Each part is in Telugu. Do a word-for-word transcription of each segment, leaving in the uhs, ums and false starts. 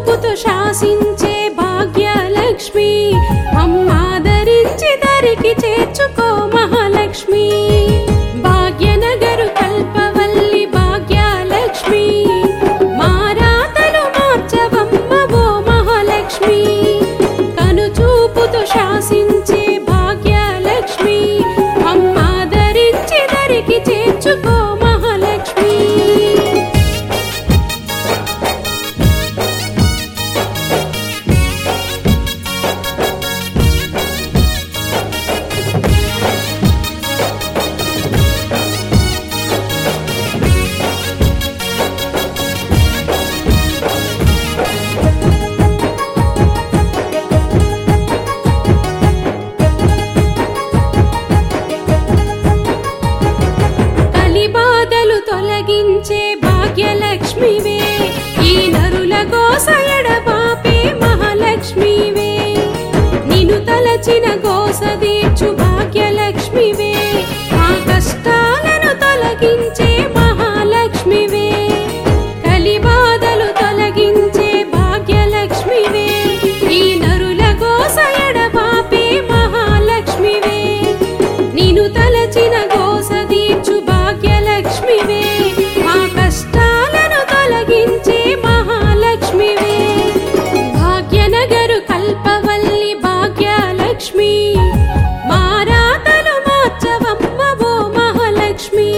చూపుతో శాసించే భాగ్యలక్ష్మి, అమ్మాదరించి దరికి చేర్చుకో మహాలక్ష్మి. భాగ్యనగరు కల్పవల్లి భాగ్యలక్ష్మి, మారాతలు మార్చవమ్మ ఓ మహాలక్ష్మి. కను చూపుతో శాసించే భాగ్యలక్ష్మి, అమ్మాదరించి దరికి చేర్చుకో మహాలక్ష్మి. తొలగించే భాగ్యలక్ష్మివే, ఈ నరుల గోస ఎడబాపే మహాలక్ష్మివే. నిన్ను తలచిన గోస తీర్చు భాగ్యలక్ష్మివే, ఆ కష్టాలను తొలగించే మహాలక్ష్మివే. కలిబాధలు తొలగించే భాగ్యలక్ష్మివే, ఈ నరుల గోస ఎడబాపే మహాలక్ష్మివే. నిన్ను తలచిన గోస తీర్చు భాగ్యలక్ష్మివే, మా కష్టాలను తొలగించే మహాలక్ష్మివే. భాగ్యనగరు కల్పవల్లి భాగ్యలక్ష్మి, మారాతలు మార్చవమ్మ ఓ మహాలక్ష్మి.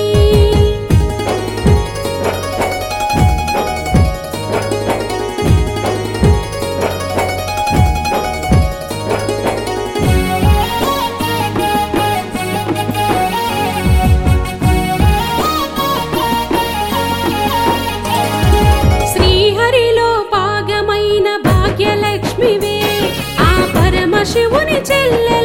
శ్రీహరిలో భాగమైన భాగ్యలక్ష్మివే, ఆ పరమశివుని చెల్లె